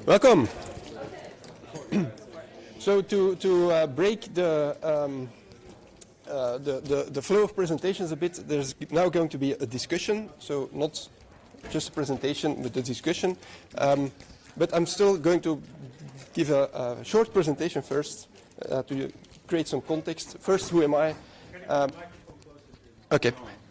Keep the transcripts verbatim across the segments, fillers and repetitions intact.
Welcome. So to to uh, break the, um, uh, the the the flow of presentations a bit, there's now going to be a discussion. So not just a presentation, but a discussion. Um, but I'm still going to give a, a short presentation first uh, to create some context. First, who am I? Um, okay.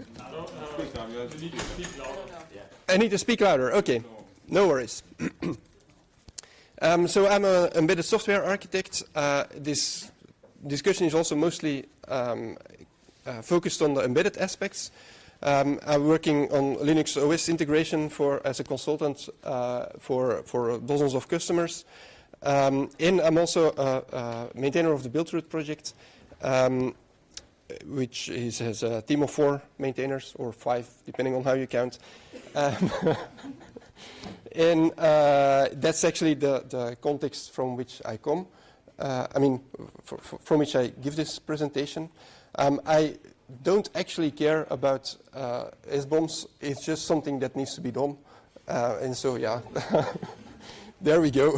I need to speak louder. Okay. No worries. um, so I'm an embedded software architect. Uh, this discussion is also mostly um, uh, focused on the embedded aspects. Um, I'm working on Linux O S integration for as a consultant uh, for for dozens of customers, um, and I'm also a, a maintainer of the Buildroot project, um, which is, has a team of four maintainers or five, depending on how you count. Um, And uh, that's actually the, the context from which I come. Uh, I mean, for, for, from which I give this presentation. Um, I don't actually care about uh, S bombs. It's just something that needs to be done. Uh, and so, yeah, there we go.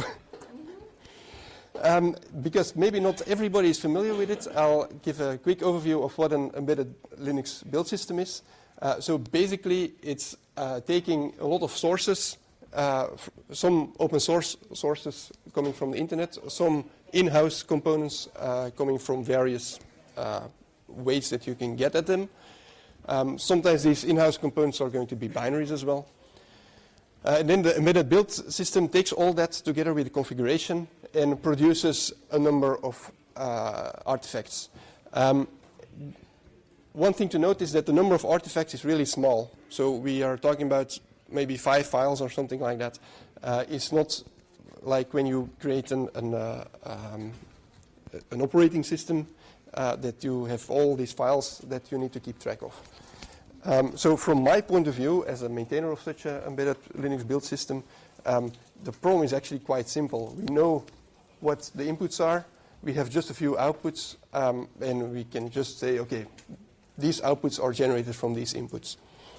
Um, because maybe not everybody is familiar with it, I'll give a quick overview of what an embedded Linux build system is. Uh, so basically, it's uh, taking a lot of sources. Uh, some open source sources coming from the internet, some in-house components uh, coming from various uh, ways that you can get at them. Um, sometimes these in-house components are going to be binaries as well. Uh, and then the embedded build system takes all that together with the configuration and produces a number of uh, artifacts. Um, one thing to note is that the number of artifacts is really small. So we are talking about maybe five files or something like that. Uh, it's not like when you create an, an, uh, um, an operating system uh, that you have all these files that you need to keep track of. Um, so from my point of view, as a maintainer of such an embedded Linux build system, um, the problem is actually quite simple. We know what the inputs are. We have just a few outputs, um, and we can just say, okay, these outputs are generated from these inputs.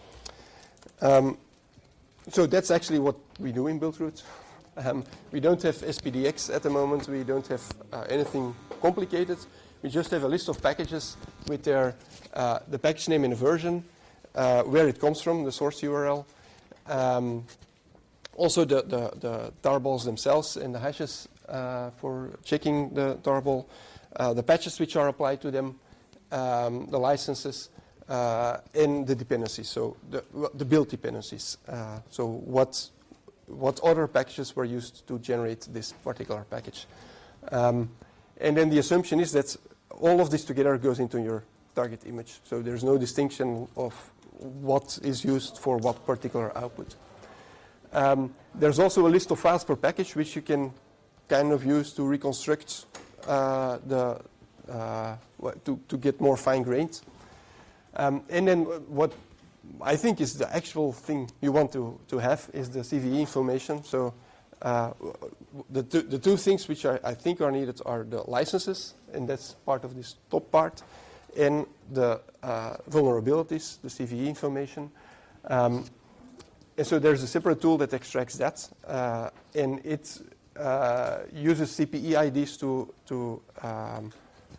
Um, So that's actually what we do in Buildroot. Um, we don't have S P D X at the moment. We don't have uh, anything complicated. We just have a list of packages with their uh, the package name and the version, uh, where it comes from, the source U R L. Um, also the, the, the tarballs themselves and the hashes uh, for checking the tarball, uh, the patches which are applied to them, um, the licenses, Uh, and the dependencies, so the, the build dependencies. Uh, so what what other packages were used to generate this particular package. Um, and then the assumption is that all of this together goes into your target image. So there's no distinction of what is used for what particular output. Um, there's also a list of files per package, which you can kind of use to reconstruct uh, the uh, to, to get more fine-grained. Um, and then what I think is the actual thing you want to, to have is the C V E information. So uh, the, two, the two things which I, I think are needed are the licenses, and that's part of this top part, and the uh, vulnerabilities, the C V E information. Um, and so there's a separate tool that extracts that, uh, and it uh, uses C P E I Ds to, to um,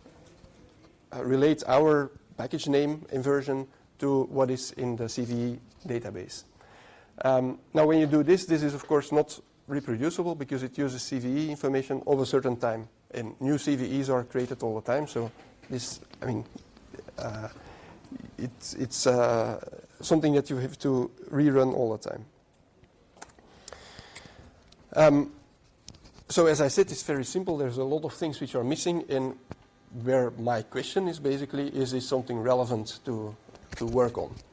uh, relate our package name and version to what is in the C V E database. Um, now, when you do this, this is of course not reproducible because it uses C V E information of a certain time, and new C V Es are created all the time. So this, I mean, uh, it's it's uh, something that you have to rerun all the time. Um, so as I said, it's very simple. There's a lot of things which are missing, and where my question is basically, is this something relevant to, to work on?